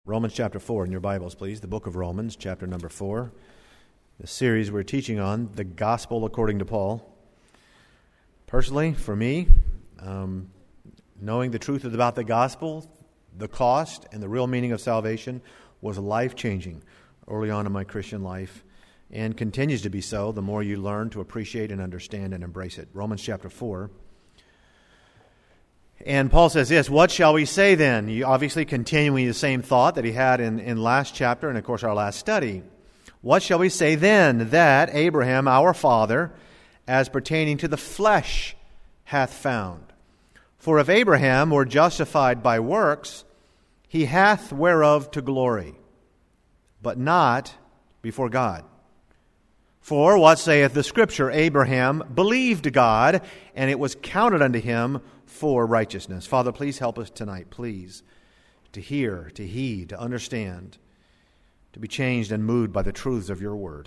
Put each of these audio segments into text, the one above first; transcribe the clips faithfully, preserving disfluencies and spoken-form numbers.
Romans chapter four in your Bibles, please. The book of Romans, chapter number four. The series we're teaching on, the gospel according to Paul. Personally, for me, um, knowing the truth about the gospel, the cost, and the real meaning of salvation was life-changing early on in my Christian life, and continues to be so the more you learn to appreciate and understand and embrace it. Romans chapter four. And Paul says this, what shall we say then? You obviously continuing the same thought that he had in, in last chapter and, of course, our last study. What shall we say then? That Abraham, our father, as pertaining to the flesh, hath found. For if Abraham were justified by works, he hath whereof to glory, but not before God. For what saith the Scripture? Abraham believed God, and it was counted unto him for righteousness. Father, please help us tonight, please, to hear, to heed, to understand, to be changed and moved by the truths of your word,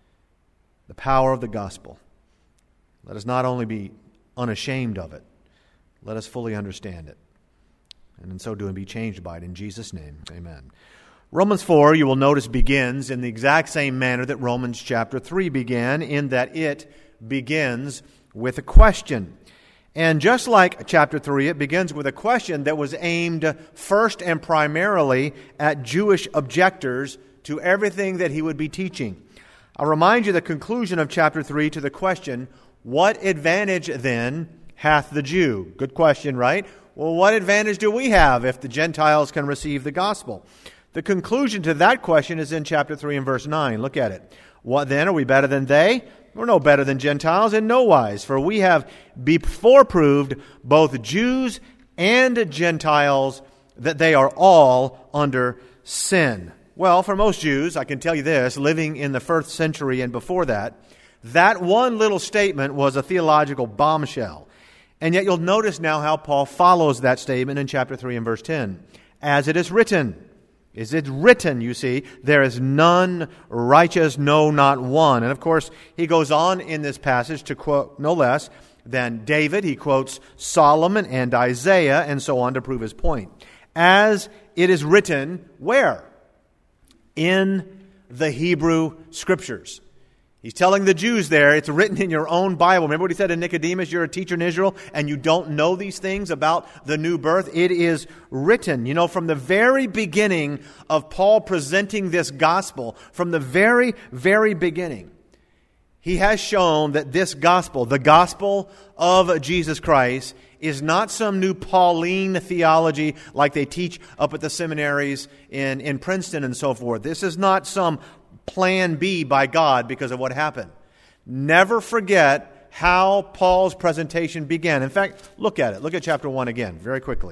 the power of the gospel. Let us not only be unashamed of it, let us fully understand it, and in so doing be changed by it. In Jesus' name, amen. Romans four, you will notice, begins in the exact same manner that Romans chapter three began, in that it begins with a question. And just like chapter three, it begins with a question that was aimed first and primarily at Jewish objectors to everything that he would be teaching. I'll remind you the conclusion of chapter three to the question, what advantage then hath the Jew? Good question, right? Well, what advantage do we have if the Gentiles can receive the gospel? The conclusion to that question is in chapter three and verse nine. Look at it. What then? Are we better than they? We're no better than Gentiles in no wise, for we have before proved both Jews and Gentiles that they are all under sin. Well, for most Jews, I can tell you this, living in the first century and before that, that one little statement was a theological bombshell. And yet you'll notice now how Paul follows that statement in chapter three and verse ten. As it is written, is it written, you see, there is none righteous, no, not one. And of course, he goes on in this passage to quote no less than David. He quotes Solomon and Isaiah and so on to prove his point. As it is written, where? In the Hebrew Scriptures. He's telling the Jews there, it's written in your own Bible. Remember what he said to Nicodemus, you're a teacher in Israel and you don't know these things about the new birth? It is written. You know, from the very beginning of Paul presenting this gospel, from the very, very beginning, he has shown that this gospel, the gospel of Jesus Christ, is not some new Pauline theology like they teach up at the seminaries in, in Princeton and so forth. This is not some plan B by God because of what happened. Never forget how Paul's presentation began. In fact, look at it. Look at chapter one again, very quickly.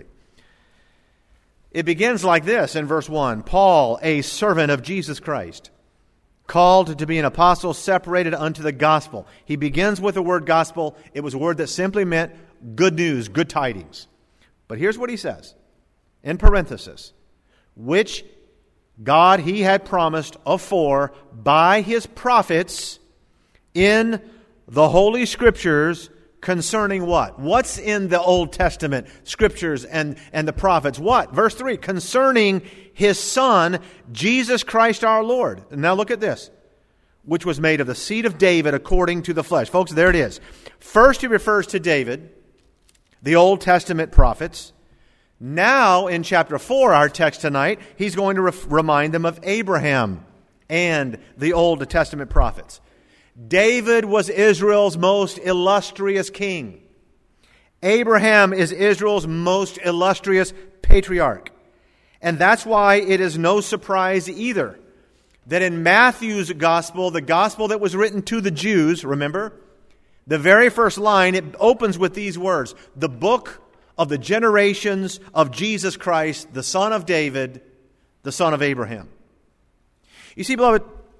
It begins like this in verse one. Paul, a servant of Jesus Christ, called to be an apostle, separated unto the gospel. He begins with the word gospel. It was a word that simply meant good news, good tidings. But here's what he says, in parenthesis, which God he had promised afore by his prophets in the Holy Scriptures concerning what? What's in the Old Testament Scriptures and, and the prophets? What? Verse three, concerning his Son, Jesus Christ our Lord. And now look at this. Which was made of the seed of David according to the flesh. Folks, there it is. First he refers to David, the Old Testament prophets. Now, in chapter four, our text tonight, he's going to re- remind them of Abraham and the Old Testament prophets. David was Israel's most illustrious king. Abraham is Israel's most illustrious patriarch. And that's why it is no surprise either that in Matthew's gospel, the gospel that was written to the Jews, remember, the very first line, it opens with these words, the book of the generations of Jesus Christ, the son of David, the son of Abraham. You see, beloved,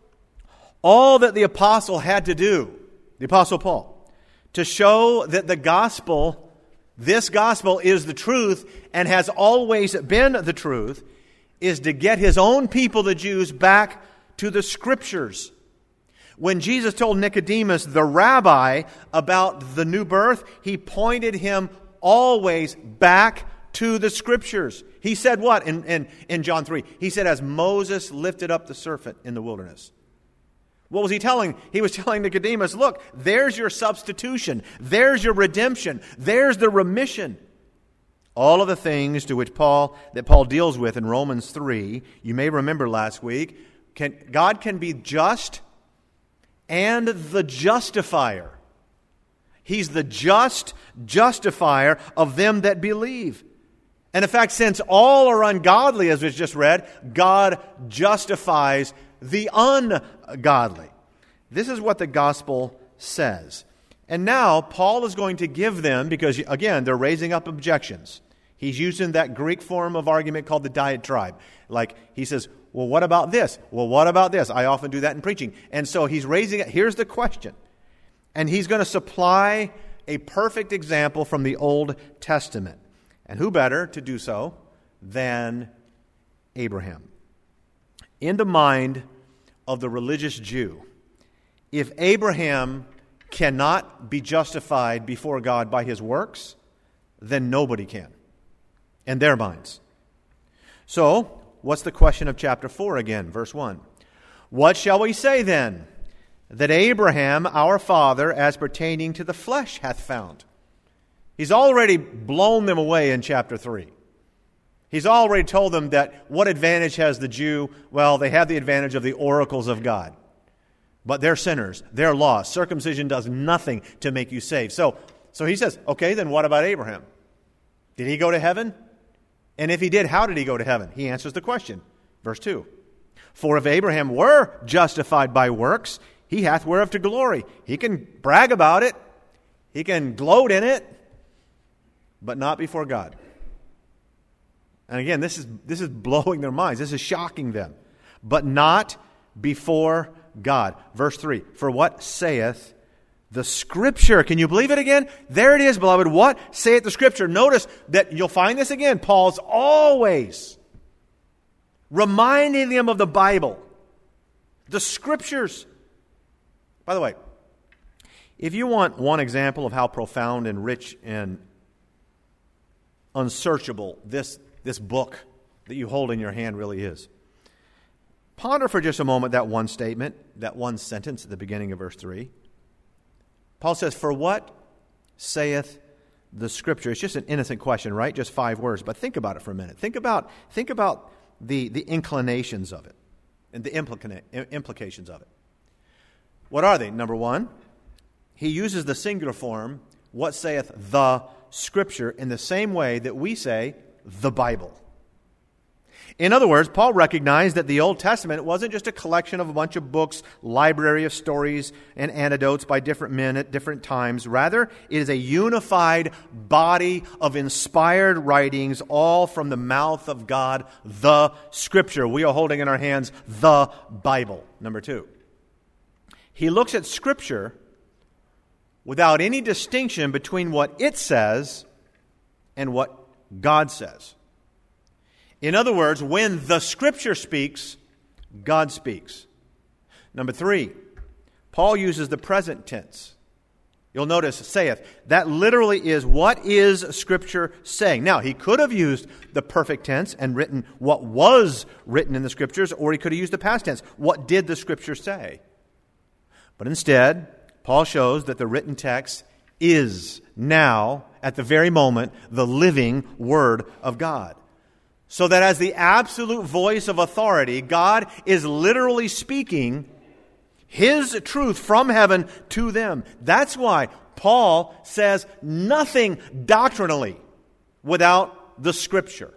all that the apostle had to do, the apostle Paul, to show that the gospel, this gospel is the truth and has always been the truth, is to get his own people, the Jews, back to the Scriptures. When Jesus told Nicodemus, the rabbi, about the new birth, he pointed him always back to the Scriptures. He said what in, in, in John three? He said, as Moses lifted up the serpent in the wilderness. What was he telling? He was telling Nicodemus, look, there's your substitution. There's your redemption. There's the remission. All of the things to which Paul, that Paul deals with in Romans three, you may remember last week, can, God can be just and the justifier. He's the just justifier of them that believe. And in fact, since all are ungodly, as was just read, God justifies the ungodly. This is what the gospel says. And now Paul is going to give them, because again, they're raising up objections. He's using that Greek form of argument called the diatribe. Like he says, well, what about this? Well, what about this? I often do that in preaching. And so he's raising it. Here's the question. And he's going to supply a perfect example from the Old Testament. And who better to do so than Abraham? In the mind of the religious Jew, if Abraham cannot be justified before God by his works, then nobody can, in their minds. So, what's the question of chapter four again, verse one? What shall we say then? That Abraham, our father, as pertaining to the flesh, hath found. He's already blown them away in chapter three. He's already told them that what advantage has the Jew? Well, they have the advantage of the oracles of God. But they're sinners. They're lost. Circumcision does nothing to make you saved. So, so he says, okay, then what about Abraham? Did he go to heaven? And if he did, how did he go to heaven? He answers the question. Verse two. For if Abraham were justified by works, he hath whereof to glory. He can brag about it. He can gloat in it. But not before God. And again, this is this is blowing their minds. This is shocking them. But not before God. Verse three. For what saith the Scripture? Can you believe it again? There it is, beloved. What saith the Scripture? Notice that you'll find this again. Paul's always reminding them of the Bible. The Scriptures. By the way, if you want one example of how profound and rich and unsearchable this, this book that you hold in your hand really is, ponder for just a moment that one statement, that one sentence at the beginning of verse three. Paul says, for what saith the Scripture? It's just an innocent question, right? Just five words. But think about it for a minute. Think about, think about the, the inclinations of it and the implica- implications of it. What are they? Number one, he uses the singular form, what saith the Scripture, in the same way that we say the Bible. In other words, Paul recognized that the Old Testament wasn't just a collection of a bunch of books, library of stories and anecdotes by different men at different times. Rather, it is a unified body of inspired writings, all from the mouth of God, the Scripture. We are holding in our hands the Bible. Number two, he looks at Scripture without any distinction between what it says and what God says. In other words, when the Scripture speaks, God speaks. Number three, Paul uses the present tense. You'll notice, saith. That literally is, what is Scripture saying? Now, he could have used the perfect tense and written what was written in the Scriptures, or he could have used the past tense. What did the Scripture say? But instead, Paul shows that the written text is now, at the very moment, the living Word of God. So that as the absolute voice of authority, God is literally speaking His truth from heaven to them. That's why Paul says nothing doctrinally without the Scripture.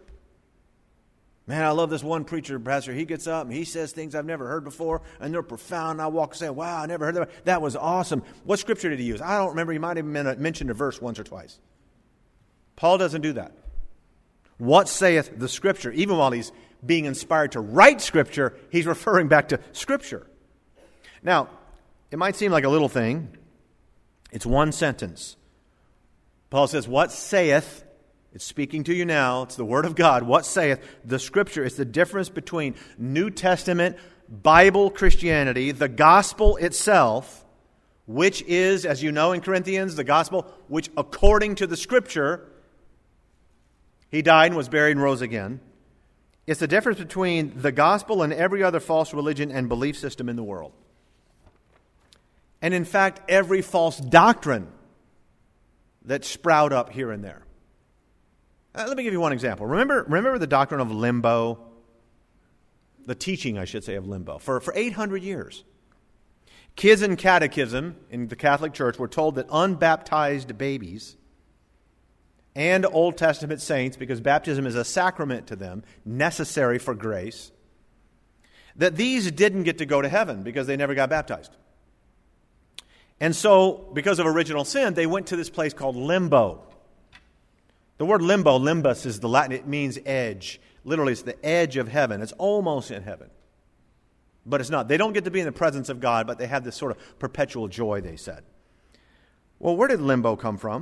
Man, I love this one preacher, pastor. He gets up and he says things I've never heard before, and they're profound. And I walk and say, wow, I never heard that. That was awesome. What Scripture did he use? I don't remember. He might have mentioned a verse once or twice. Paul doesn't do that. What saith the Scripture? Even while he's being inspired to write Scripture, he's referring back to Scripture. Now, it might seem like a little thing. It's one sentence. Paul says, what saith, it's speaking to you now, it's the Word of God, what saith the Scripture? It's the difference between New Testament Bible Christianity, the gospel itself, which is, as you know in Corinthians, the gospel which according to the Scripture He died and was buried and rose again. It's the difference between the gospel and every other false religion and belief system in the world. And in fact, every false doctrine that sprout up here and there. Uh, let me give you one example. Remember, remember the doctrine of limbo? The teaching, I should say, of limbo. For, for eight hundred years. Kids in catechism in the Catholic Church were told that unbaptized babies and Old Testament saints, because baptism is a sacrament to them, necessary for grace, that these didn't get to go to heaven because they never got baptized. And so, because of original sin, they went to this place called limbo. The word limbo, limbus, is the Latin. It means edge. Literally, it's the edge of heaven. It's almost in heaven. But it's not. They don't get to be in the presence of God, but they have this sort of perpetual joy, they said. Well, where did limbo come from?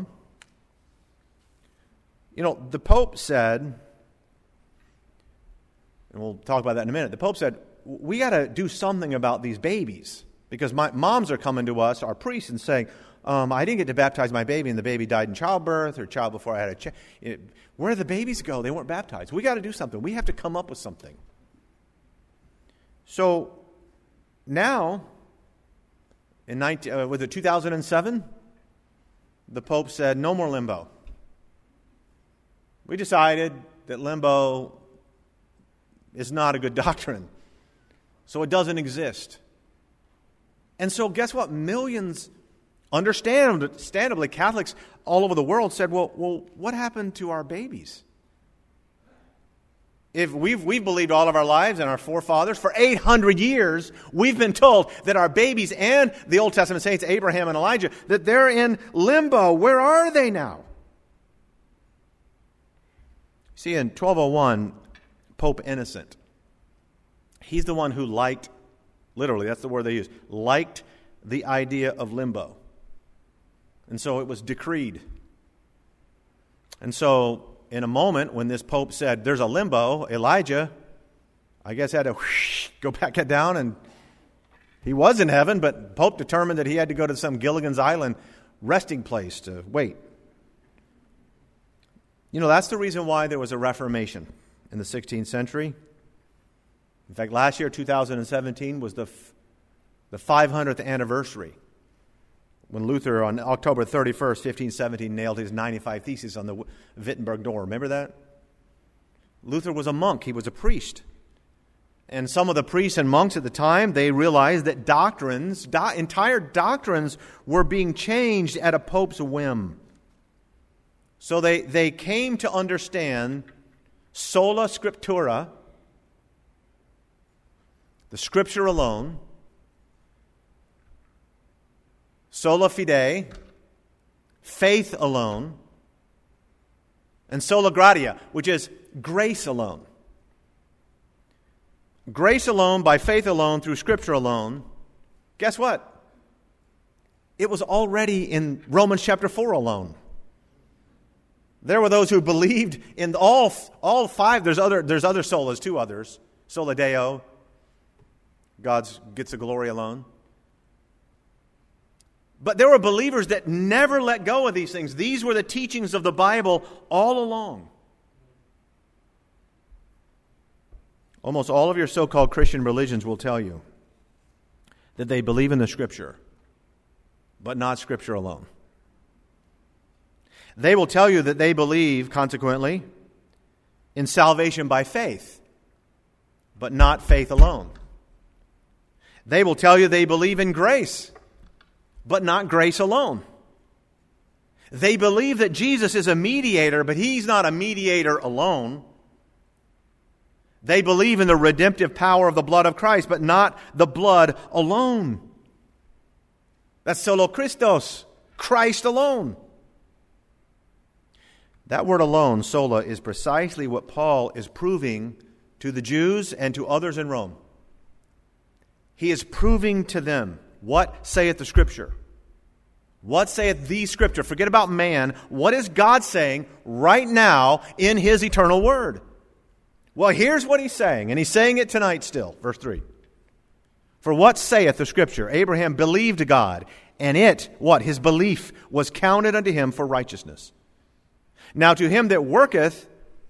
You know, the Pope said, and we'll talk about that in a minute, the Pope said, we got to do something about these babies. Because my moms are coming to us, our priests, and saying, um, I didn't get to baptize my baby, and the baby died in childbirth, or child before I had a child. Where did the babies go? They weren't baptized. We got to do something. We have to come up with something. So now, in nineteen, uh, was it two thousand seven, the Pope said, no more limbo. We decided that limbo is not a good doctrine, so it doesn't exist. And so guess what? Millions, understandably, Catholics all over the world said, well, well, what happened to our babies? If we've, we've believed all of our lives and our forefathers, for eight hundred years, we've been told that our babies and the Old Testament saints, Abraham and Elijah, that they're in limbo. Where are they now? See, in twelve oh one, Pope Innocent, he's the one who liked, literally, that's the word they use, liked the idea of limbo. And so it was decreed. And so in a moment when this Pope said, there's a limbo, Elijah, I guess, had to whoosh, go back down, and he was in heaven, but Pope determined that he had to go to some Gilligan's Island resting place to wait. You know, that's the reason why there was a Reformation in the sixteenth century. In fact, last year, two thousand seventeen, was the f- the five hundredth anniversary when Luther, on October thirty-first, fifteen seventeen, nailed his ninety-five Theses on the Wittenberg door. Remember that? Luther was a monk. He was a priest. And some of the priests and monks at the time, they realized that doctrines, do- entire doctrines, were being changed at a pope's whim. So they, they came to understand sola scriptura, the Scripture alone, sola fide, faith alone, and sola gratia, which is grace alone. Grace alone, by faith alone, through Scripture alone. Guess what? It was already in Romans chapter four alone. There were those who believed in all, all five. There's other, there's other solas, two others. Sola Deo, God gets the glory alone. But there were believers that never let go of these things. These were the teachings of the Bible all along. Almost all of your so-called Christian religions will tell you that they believe in the Scripture, but not Scripture alone. They will tell you that they believe, consequently, in salvation by faith, but not faith alone. They will tell you they believe in grace, but not grace alone. They believe that Jesus is a mediator, but He's not a mediator alone. They believe in the redemptive power of the blood of Christ, but not the blood alone. That's solo Christos, Christ alone. That word alone, sola, is precisely what Paul is proving to the Jews and to others in Rome. He is proving to them, what saith the Scripture? What saith the Scripture? Forget about man. What is God saying right now in His eternal Word? Well, here's what He's saying, and He's saying it tonight still. Verse three. For what saith the Scripture? Abraham believed God, and it, what? His belief was counted unto him for righteousness. Now to him that worketh,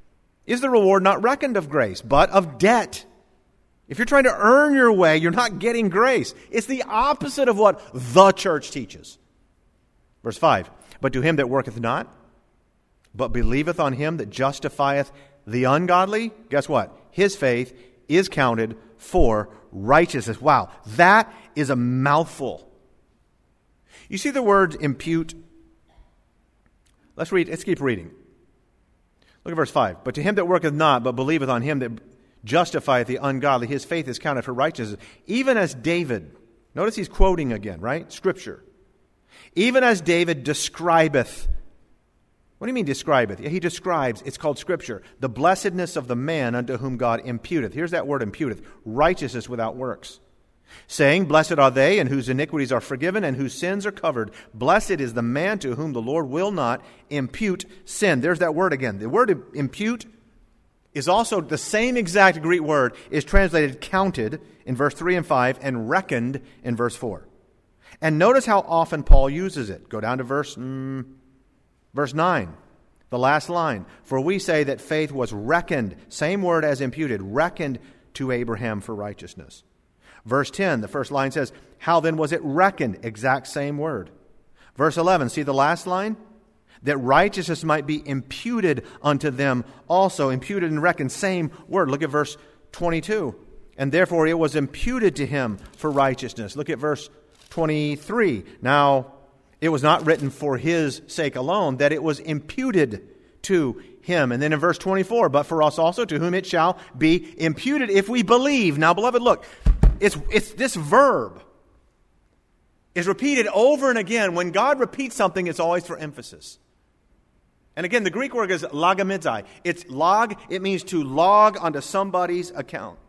is the reward not reckoned of grace, but of debt. If you're trying to earn your way, you're not getting grace. It's the opposite of what the church teaches. Verse five, but to him that worketh not, but believeth on him that justifieth the ungodly, guess what? His faith is counted for righteousness. Wow, that is a mouthful. You see the word impute? Let's read, let's keep reading. Look at verse five. But to him that worketh not, but believeth on him that justifieth the ungodly, his faith is counted for righteousness. Even as David, notice he's quoting again, right? Scripture. Even as David describeth. What do you mean describeth? He describes, it's called Scripture, the blessedness of the man unto whom God imputeth. Here's that word imputeth. Righteousness without works. Saying, blessed are they, and whose iniquities are forgiven, and whose sins are covered. Blessed is the man to whom the Lord will not impute sin. There's that word again. The word impute is also the same exact Greek word, is translated counted in verse three and five, and reckoned in verse four. And notice how often Paul uses it. Go down to verse, mm, verse nine, the last line. For we say that faith was reckoned, same word as imputed, reckoned to Abraham for righteousness. Verse ten, the first line says, how then was it reckoned? Exact same word. Verse eleven, see the last line? That righteousness might be imputed unto them also. Imputed and reckoned, same word. Look at verse twenty-two. And therefore it was imputed to him for righteousness. Look at verse twenty-three. Now, it was not written for his sake alone, that it was imputed to him. And then in verse twenty-four, but for us also, to whom it shall be imputed if we believe. Now, beloved, look. It's, it's this verb is repeated over and again. When God repeats something, it's always for emphasis. And again, the Greek word is logomizai. It's log, it means to log onto somebody's account.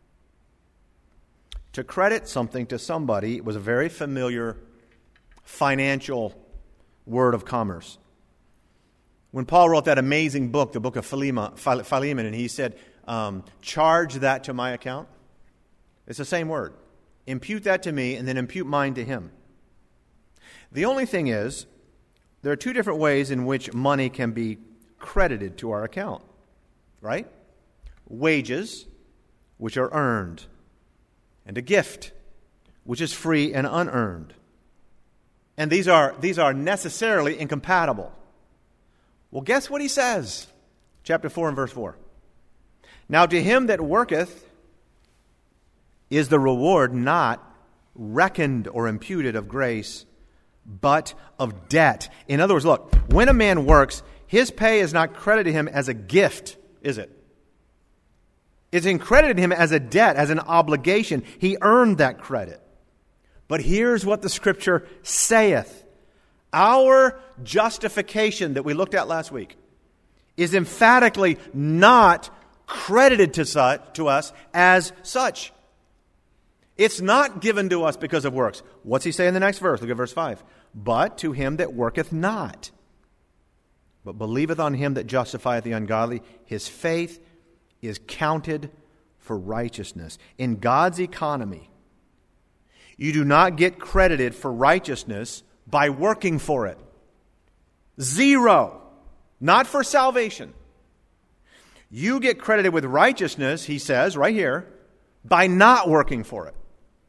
To credit something to somebody was a very familiar financial word of commerce. When Paul wrote that amazing book, the book of Philemon, and he said, um, charge that to my account. It's the same word. Impute that to me, and then impute mine to him. The only thing is, there are two different ways in which money can be credited to our account. Right? Wages, which are earned, and a gift, which is free and unearned. And these are, these are necessarily incompatible. Well, guess what he says? Chapter four and verse four. Now to him that worketh is the reward not reckoned or imputed of grace, but of debt. In other words, look, when a man works, his pay is not credited to him as a gift, is it? It's credited to him as a debt, as an obligation. He earned that credit. But here's what the Scripture saith. Our justification that we looked at last week is emphatically not credited to, such, to us as such. It's not given to us because of works. What's he say in the next verse? Look at verse five. But to him that worketh not, but believeth on him that justifieth the ungodly, his faith is counted for righteousness. In God's economy, you do not get credited for righteousness by working for it. Zero. Not for salvation. You get credited with righteousness, he says right here, by not working for it.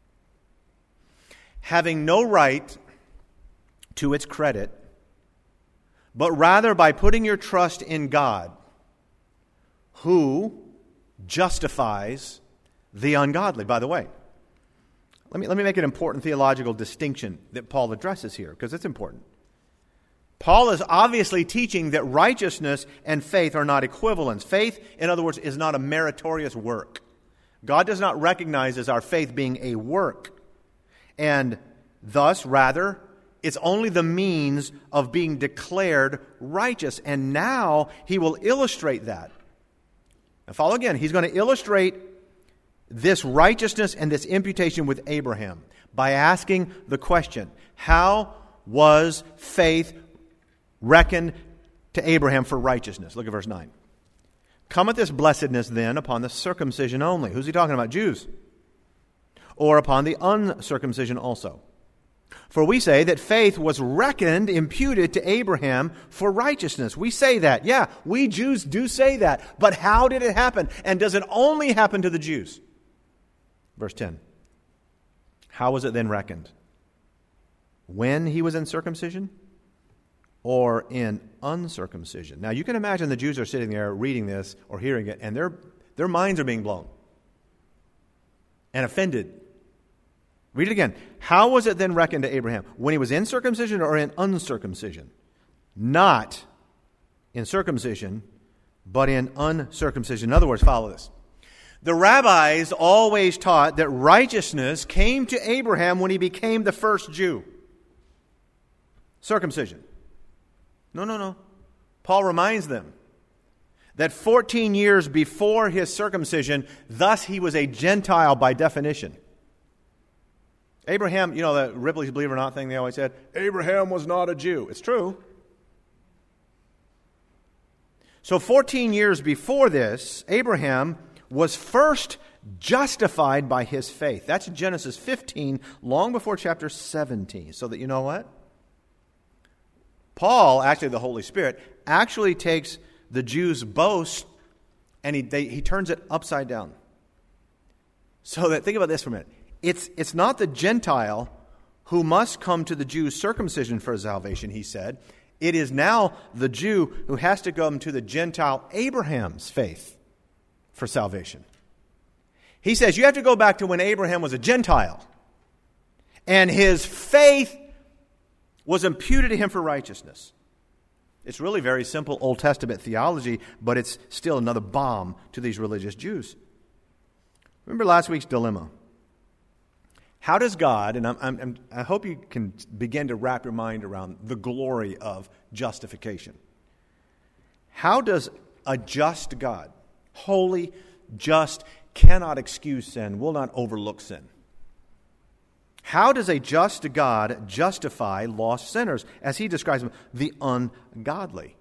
Having no right to its credit, but rather by putting your trust in God, who justifies the ungodly. By the way, let me, let me make an important theological distinction that Paul addresses here, because it's important. Paul is obviously teaching that righteousness and faith are not equivalents. Faith, in other words, is not a meritorious work. God does not recognize as our faith being a work. And thus, rather, it's only the means of being declared righteous. And now he will illustrate that. Now follow again. He's going to illustrate this righteousness and this imputation with Abraham by asking the question, how was faith reckoned to Abraham for righteousness? Look at verse nine. Cometh this blessedness then upon the circumcision only? Who's he talking about? Jews. Or upon the uncircumcision also? For we say that faith was reckoned, imputed to Abraham for righteousness. We say that. Yeah, we Jews do say that. But how did it happen? And does it only happen to the Jews? Verse ten. How was it then reckoned? When he was in circumcision or in uncircumcision? Now you can imagine the Jews are sitting there reading this or hearing it, and their, their minds are being blown and offended. Read it again. How was it then reckoned to Abraham? When he was in circumcision or in uncircumcision? Not in circumcision, but in uncircumcision. In other words, follow this. The rabbis always taught that righteousness came to Abraham when he became the first Jew. Circumcision. No, no, no. Paul reminds them that fourteen years before his circumcision, thus he was a Gentile by definition. Abraham, you know the Ripley's Believe It or Not thing they always said, Abraham was not a Jew. It's true. So fourteen years before this, Abraham was first justified by his faith. That's Genesis fifteen, long before chapter seventeen. So that you know what? Paul, actually the Holy Spirit, actually takes the Jews' boast and he, they, he turns it upside down. So that, think about this for a minute. It's, it's not the Gentile who must come to the Jews' circumcision for salvation, he said. It is now the Jew who has to come to the Gentile Abraham's faith for salvation. He says you have to go back to when Abraham was a Gentile, and his faith was imputed to him for righteousness. It's really very simple Old Testament theology, but it's still another bomb to these religious Jews. Remember last week's dilemma. How does God, and I'm, I'm, I hope you can begin to wrap your mind around the glory of justification. How does a just God, holy, just, cannot excuse sin, will not overlook sin? How does a just God justify lost sinners, as he describes them, the ungodly?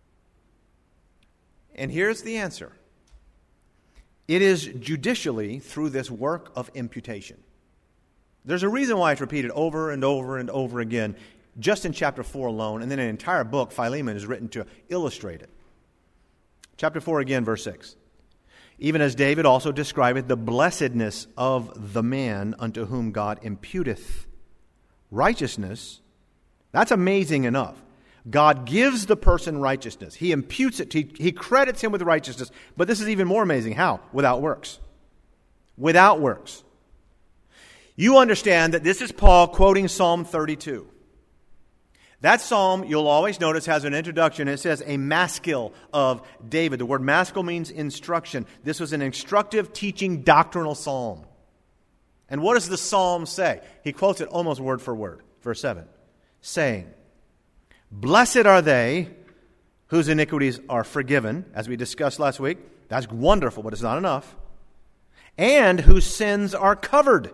And here's the answer. It is judicially through this work of imputation. There's a reason why it's repeated over and over and over again, just in chapter four alone, and then an entire book, Philemon, is written to illustrate it. Chapter four again, verse six. Even as David also describeth the blessedness of the man unto whom God imputeth righteousness. That's amazing enough. God gives the person righteousness. He imputes it. He, he credits him with righteousness. But this is even more amazing. How? Without works. Without works. You understand that this is Paul quoting Psalm thirty-two. That psalm, you'll always notice, has an introduction. It says a maskil of David. The word maskil means instruction. This was an instructive, teaching, doctrinal psalm. And what does the psalm say? He quotes it almost word for word. Verse seven. Saying, blessed are they whose iniquities are forgiven, as we discussed last week. That's wonderful, but it's not enough. And whose sins are covered.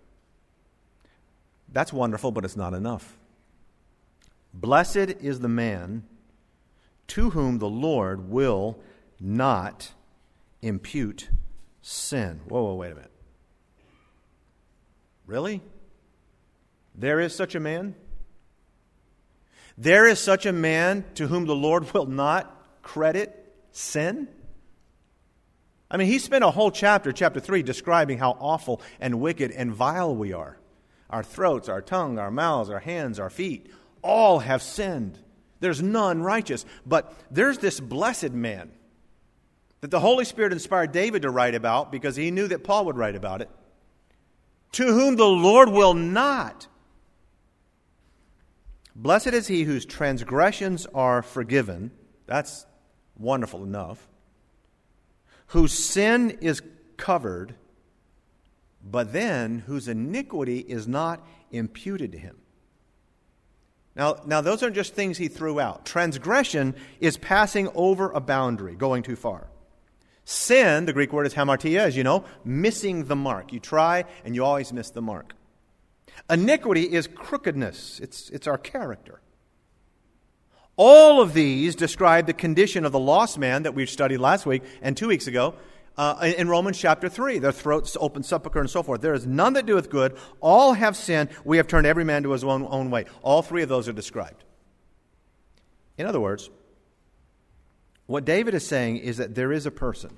That's wonderful, but it's not enough. Blessed is the man to whom the Lord will not impute sin. Whoa, whoa, wait a minute. Really? There is such a man? There is such a man to whom the Lord will not credit sin? I mean, he spent a whole chapter, chapter three, describing how awful and wicked and vile we are. Our throats, our tongue, our mouths, our hands, our feet, all have sinned. There's none righteous. But there's this blessed man that the Holy Spirit inspired David to write about because he knew that Paul would write about it. To whom the Lord will not. Blessed is he whose transgressions are forgiven. That's wonderful enough. Whose sin is covered, but then whose iniquity is not imputed to him. Now, now those aren't just things he threw out. Transgression is passing over a boundary, going too far. Sin, the Greek word is hamartia, as you know, missing the mark. You try and you always miss the mark. Iniquity is crookedness. It's, it's our character. All of these describe the condition of the lost man that we studied last week and two weeks ago. uh, in, in Romans chapter three, their throats open sepulchre and so forth. There is none that doeth good. All have sinned. We have turned every man to his own, own way. All three of those are described. In other words, what David is saying is that there is a person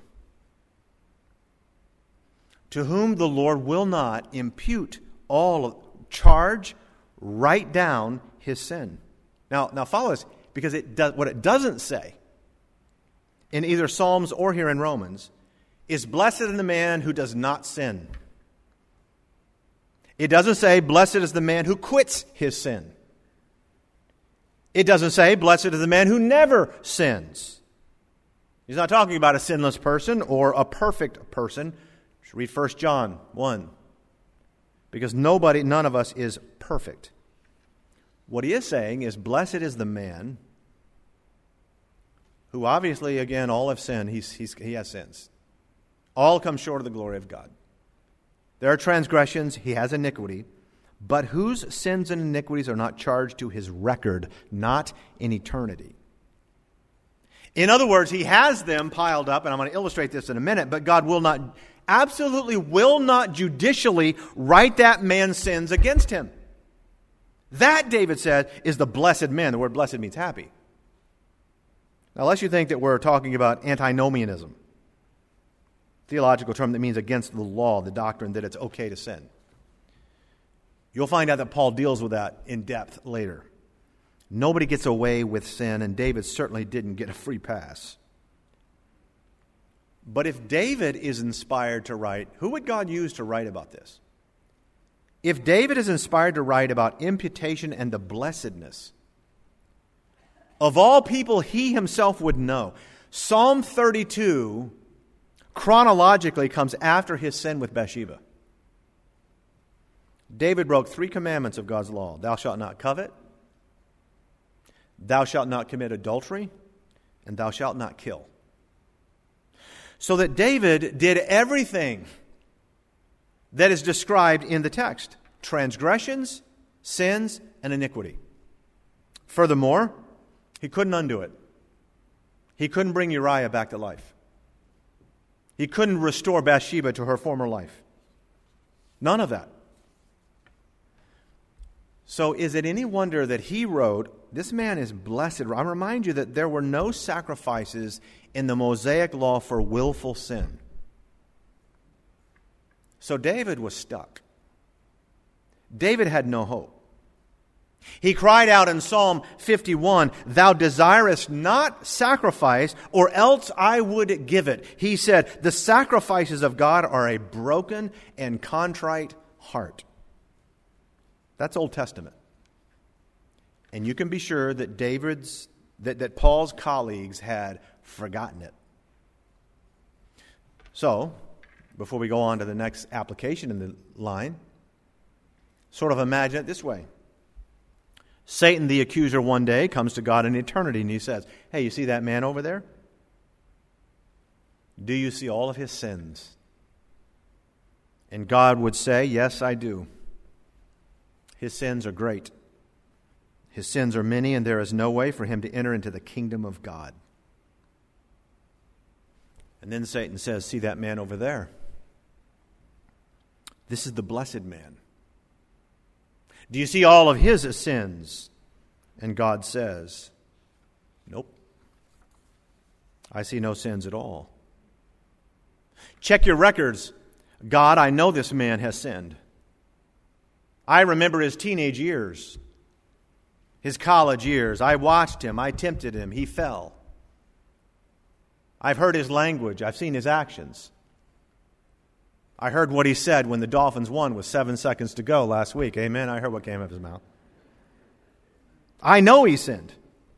to whom the Lord will not impute all of, charge, write down his sin. Now, now follow this, because it does, what it doesn't say in either Psalms or here in Romans is blessed is the man who does not sin. It doesn't say blessed is the man who quits his sin. It doesn't say blessed is the man who never sins. He's not talking about a sinless person or a perfect person. Just read First John one. Because nobody, none of us is perfect. What he is saying is, blessed is the man who obviously, again, all have sinned. He's, he's, he has sins. All come short of the glory of God. There are transgressions. He has iniquity. But whose sins and iniquities are not charged to his record, not in eternity. In other words, he has them piled up, and I'm going to illustrate this in a minute, but God will not, absolutely will not judicially write that man's sins against him. That, David said, is the blessed man. The word blessed means happy. Now, unless you think that we're talking about antinomianism, theological term that means against the law, the doctrine that it's okay to sin. You'll find out that Paul deals with that in depth later. Nobody gets away with sin, and David certainly didn't get a free pass. But if David is inspired to write, who would God use to write about this? If David is inspired to write about imputation and the blessedness, of all people he himself would know, Psalm thirty-two chronologically comes after his sin with Bathsheba. David broke three commandments of God's law. Thou shalt not covet, thou shalt not commit adultery, and thou shalt not kill. So that David did everything that is described in the text. Transgressions, sins, and iniquity. Furthermore, he couldn't undo it. He couldn't bring Uriah back to life. He couldn't restore Bathsheba to her former life. None of that. So is it any wonder that he wrote, this man is blessed. I remind you that there were no sacrifices in the Mosaic law for willful sin. So David was stuck. David had no hope. He cried out in Psalm fifty-one, thou desirest not sacrifice, or else I would give it. He said, the sacrifices of God are a broken and contrite heart. That's Old Testament. And you can be sure that David's, that, that Paul's colleagues had forgotten it. So, before we go on to the next application in the line, sort of imagine it this way. Satan, the accuser, one day comes to God in eternity and he says, hey, you see that man over there? Do you see all of his sins? And God would say, yes, I do. His sins are great. His sins are many, and there is no way for him to enter into the kingdom of God. And then Satan says, see that man over there? This is the blessed man. Do you see all of his sins? And God says, nope. I see no sins at all. Check your records. God, I know this man has sinned. I remember his teenage years, his college years. I watched him. I tempted him. He fell. I've heard his language. I've seen his actions. I heard what he said when the Dolphins won with seven seconds to go last week. Amen. I heard what came out of his mouth. I know he sinned.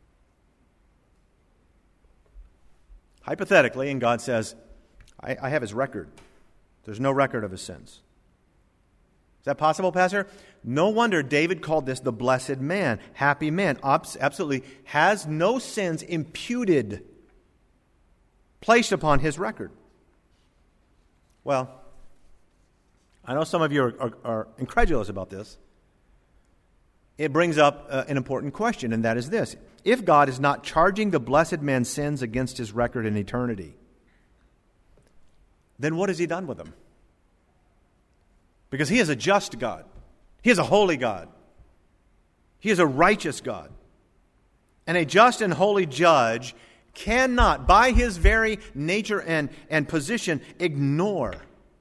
Hypothetically, and God says, I, I have his record. There's no record of his sins. Is that possible, Pastor? No wonder David called this the blessed man, happy man. Absolutely has no sins imputed, placed upon his record. Well, I know some of you are, are, are incredulous about this. It brings up uh, an important question, and that is this. If God is not charging the blessed man's sins against his record in eternity, then what has he done with them? Because he is a just God. He is a holy God. He is a righteous God. And a just and holy judge cannot, by his very nature and, and position, ignore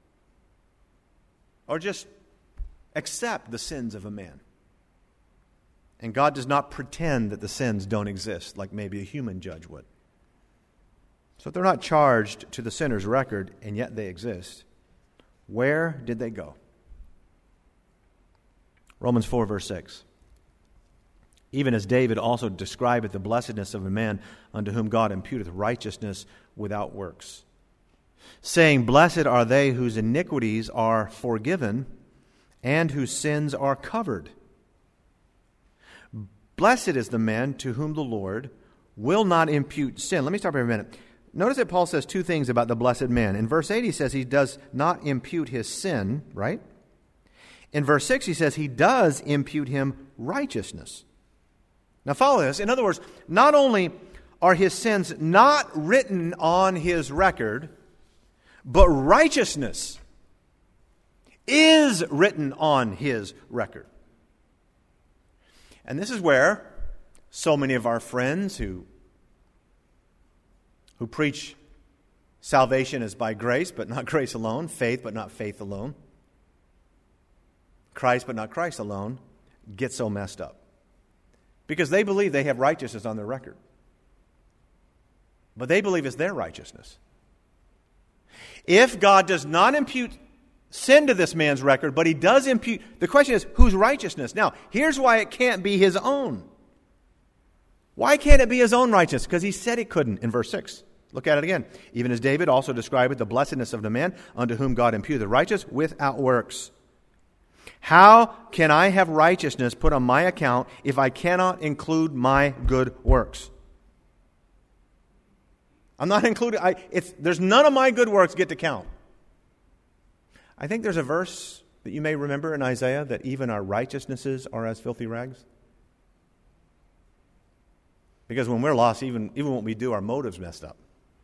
or just accept the sins of a man. And God does not pretend that the sins don't exist like maybe a human judge would. So if they're not charged to the sinner's record, and yet they exist, where did they go? Romans four, verse six. Even as David also describeth the blessedness of a man unto whom God imputeth righteousness without works, saying, Blessed are they whose iniquities are forgiven and whose sins are covered. Blessed is the man to whom the Lord will not impute sin. Let me stop here a minute. Notice that Paul says two things about the blessed man. In verse eight, he says he does not impute his sin, right? In verse six, he says he does impute him righteousness. Now follow this. In other words, not only are his sins not written on his record, but righteousness is written on his record. And this is where so many of our friends who, who preach salvation is by grace, but not grace alone, faith, but not faith alone, Christ, but not Christ alone, get so messed up. Because they believe they have righteousness on their record. But they believe it's their righteousness. If God does not impute sin to this man's record, but he does impute, the question is, whose righteousness? Now, here's why it can't be his own. Why can't it be his own righteousness? Because he said it couldn't in verse six. Look at it again. Even as David also described the blessedness of the man unto whom God imputed righteous without works. How can I have righteousness put on my account if I cannot include my good works? I'm not including, I, it's, there's none of my good works get to count. I think there's a verse that you may remember in Isaiah that even our righteousnesses are as filthy rags. Because when we're lost, even, even what we do, our motives messed up.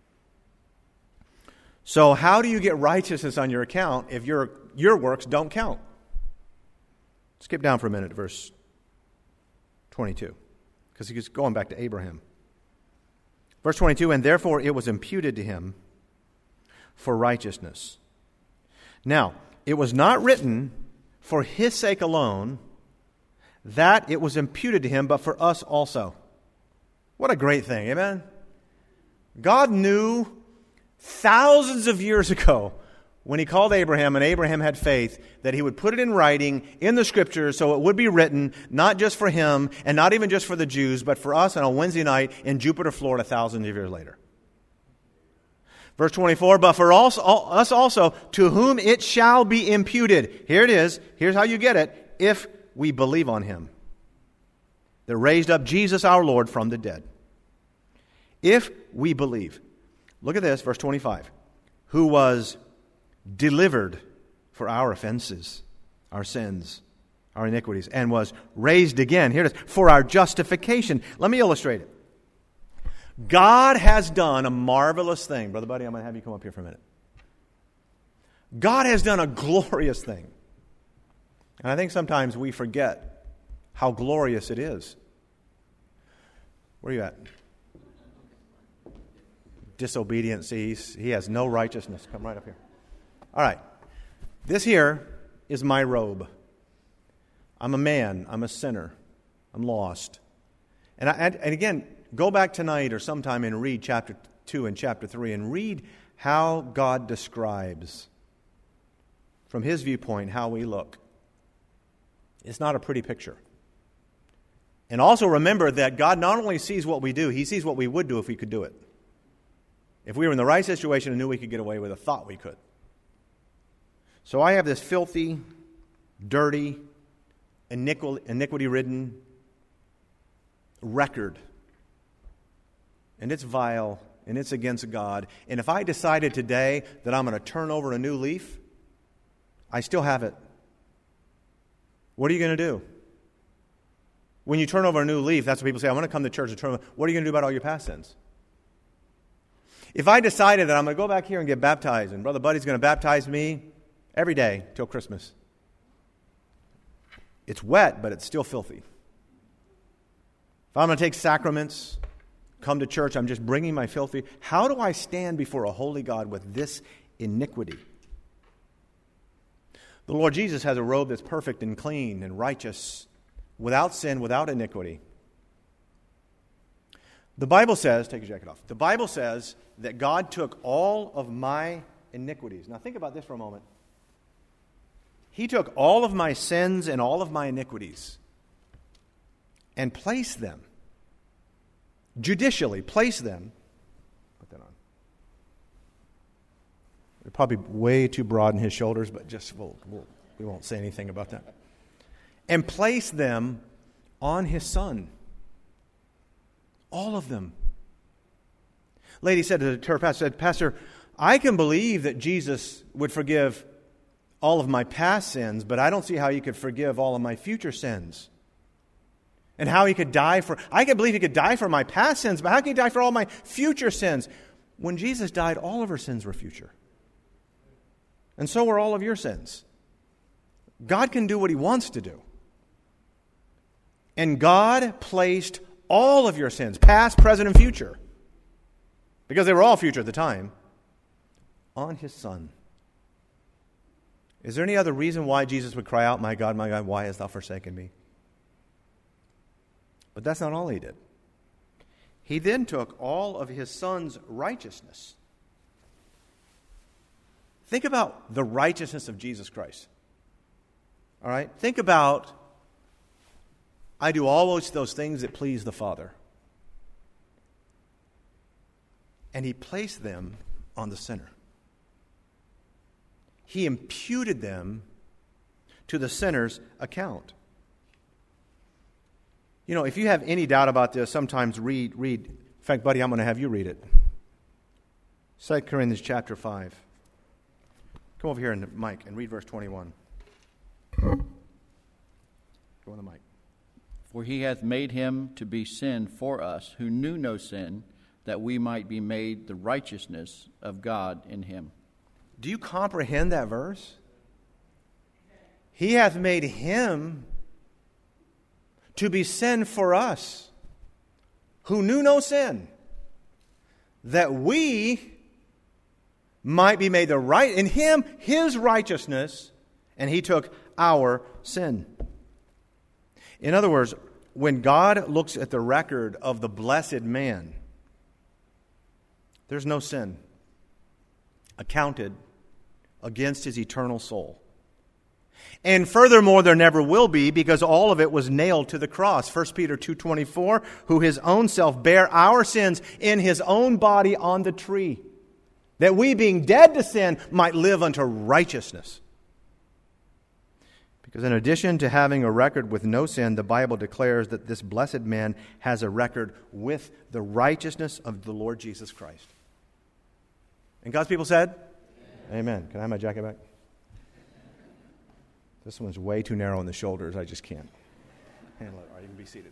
So how do you get righteousness on your account if your, your works don't count? Skip down for a minute to verse twenty-two, because he's going back to Abraham. Verse twenty-two, and therefore it was imputed to him for righteousness. Now, it was not written for his sake alone that it was imputed to him, but for us also. What a great thing, amen? God knew thousands of years ago when he called Abraham, and Abraham had faith, that he would put it in writing in the Scriptures so it would be written, not just for him and not even just for the Jews, but for us on a Wednesday night in Jupiter, Florida, thousands of years later. Verse twenty-four, but for also, us also, to whom it shall be imputed. Here it is. Here's how you get it. If we believe on him that raised up Jesus our Lord from the dead. If we believe. Look at this, verse twenty-five. Who was delivered for our offenses, our sins, our iniquities, and was raised again. Here it is, for our justification. Let me illustrate it. God has done a marvelous thing. Brother Buddy, I'm going to have you come up here for a minute. God has done a glorious thing. And I think sometimes we forget how glorious it is. Where are you at? Disobedience. He has no righteousness. Come right up here. All right. This here is my robe. I'm a man. I'm a sinner. I'm lost. And, I, and again, go back tonight or sometime and read chapter two and chapter three and read how God describes, from his viewpoint, how we look. It's not a pretty picture. And also remember that God not only sees what we do, he sees what we would do if we could do it. If we were in the right situation and knew we could get away with it, thought we could. So I have this filthy, dirty, iniquity-ridden record. And it's vile, and it's against God. And if I decided today that I'm going to turn over a new leaf, I still have it. What are you going to do? When you turn over a new leaf, that's what people say, I want to come to church and turn over. What are you going to do about all your past sins? If I decided that I'm going to go back here and get baptized, and Brother Buddy's going to baptize me every day till Christmas, it's wet, but it's still filthy. If I'm going to take sacraments, come to church, I'm just bringing my filthy. How do I stand before a holy God with this iniquity? The Lord Jesus has a robe that's perfect and clean and righteous, without sin, without iniquity. The Bible says, take your jacket off, the Bible says that God took all of my iniquities. Now think about this for a moment. He took all of my sins and all of my iniquities and placed them, judicially placed them. Put that on. They're probably way too broad in his shoulders, but just we'll, we'll, we won't say anything about that. And placed them on his Son. All of them. Lady said to her pastor, said, Pastor, I can believe that Jesus would forgive all of my past sins, but I don't see how he could forgive all of my future sins. And how he could die for, I can believe he could die for my past sins, but how can he die for all my future sins? When Jesus died, all of our sins were future. And so were all of your sins. God can do what he wants to do. And God placed all of your sins, past, present, and future, because they were all future at the time, on his Son. Is there any other reason why Jesus would cry out, my God, my God, why hast thou forsaken me? But that's not all he did. He then took all of his Son's righteousness. Think about the righteousness of Jesus Christ. All right? Think about, I do always those things that please the Father. And he placed them on the sinner. He imputed them to the sinner's account. You know, if you have any doubt about this, sometimes read, read. In fact, buddy, I'm going to have you read it. Second Corinthians chapter five. Come over here, in the mic, and read verse twenty-one. Go on the mic. For he hath made him to be sin for us, who knew no sin, that we might be made the righteousness of God in him. Do you comprehend that verse? He hath made him to be sin for us, who knew no sin, that we might be made the right, in him, his righteousness, and he took our sin. In other words, when God looks at the record of the blessed man, there's no sin accounted against his eternal soul. And furthermore, there never will be, because all of it was nailed to the cross. First Peter two twenty-four, who his own self bare our sins in his own body on the tree, that we, being dead to sin, might live unto righteousness. Because in addition to having a record with no sin, the Bible declares that this blessed man has a record with the righteousness of the Lord Jesus Christ. And God's people said, Amen. Amen. Can I have my jacket back? This one's way too narrow in the shoulders. I just can't handle it. All right, you can be seated.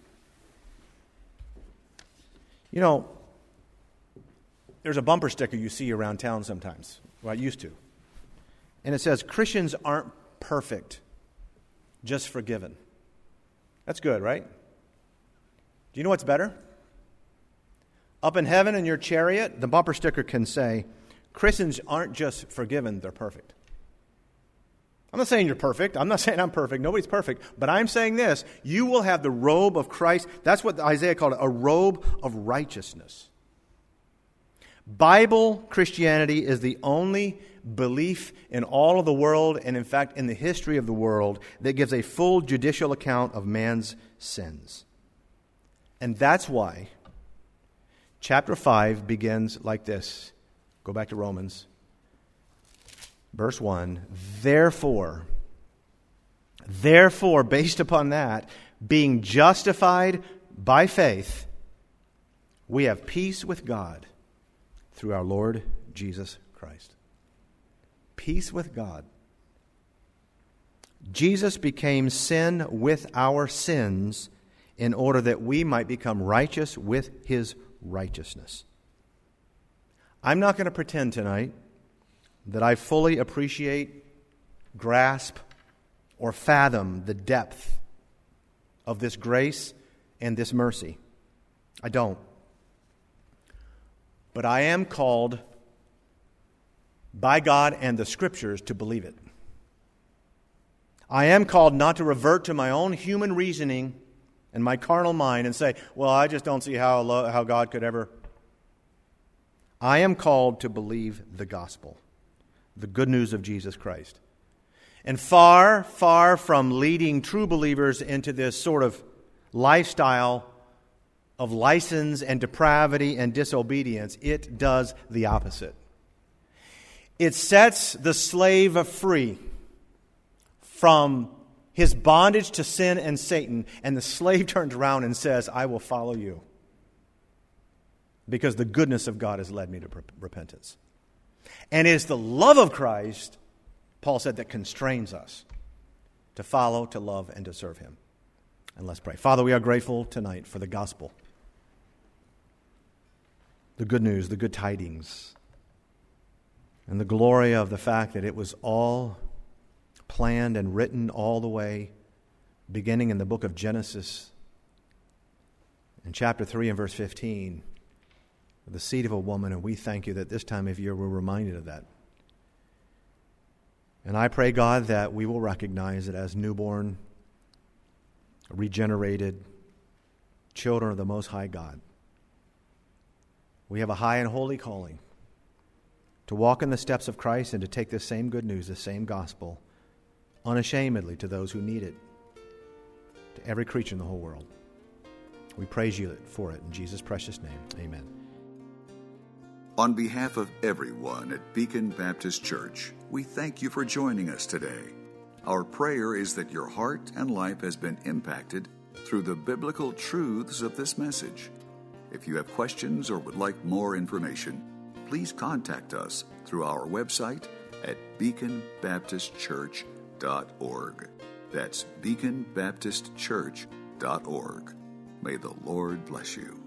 You know, there's a bumper sticker you see around town sometimes. Well, I used to. And it says, Christians aren't perfect, just forgiven. That's good, right? Do you know what's better? Up in heaven in your chariot, the bumper sticker can say, Christians aren't just forgiven, they're perfect. I'm not saying you're perfect. I'm not saying I'm perfect. Nobody's perfect. But I'm saying this. You will have the robe of Christ. That's what Isaiah called it, a robe of righteousness. Bible Christianity is the only belief in all of the world, and in fact in the history of the world, that gives a full judicial account of man's sins. And that's why chapter five begins like this. Go back to Romans. Verse one, therefore, therefore, based upon that, being justified by faith, we have peace with God through our Lord Jesus Christ. Peace with God. Jesus became sin with our sins in order that we might become righteous with his righteousness. I'm not going to pretend tonight that I fully appreciate, grasp, or fathom the depth of this grace and this mercy. I don't. But I am called by God and the Scriptures to believe it. I am called not to revert to my own human reasoning and my carnal mind and say, well, I just don't see how, how God could ever. I am called to believe the gospel, the good news of Jesus Christ. And far, far from leading true believers into this sort of lifestyle of license and depravity and disobedience, it does the opposite. It sets the slave free from his bondage to sin and Satan, and the slave turns around and says, I will follow you, because the goodness of God has led me to repentance. And it is the love of Christ, Paul said, that constrains us to follow, to love, and to serve him. And let's pray. Father, we are grateful tonight for the gospel, the good news, the good tidings, and the glory of the fact that it was all planned and written all the way, beginning in the book of Genesis, in chapter three and verse fifteen, the seed of a woman, and we thank you that this time of year we're reminded of that. And I pray, God, that we will recognize it as newborn, regenerated children of the Most High God. We have a high and holy calling to walk in the steps of Christ and to take this same good news, the same gospel, unashamedly to those who need it, to every creature in the whole world. We praise you for it in Jesus' precious name. Amen. On behalf of everyone at Beacon Baptist Church, we thank you for joining us today. Our prayer is that your heart and life has been impacted through the biblical truths of this message. If you have questions or would like more information, please contact us through our website at beacon baptist church dot org. That's beacon baptist church dot org. May the Lord bless you.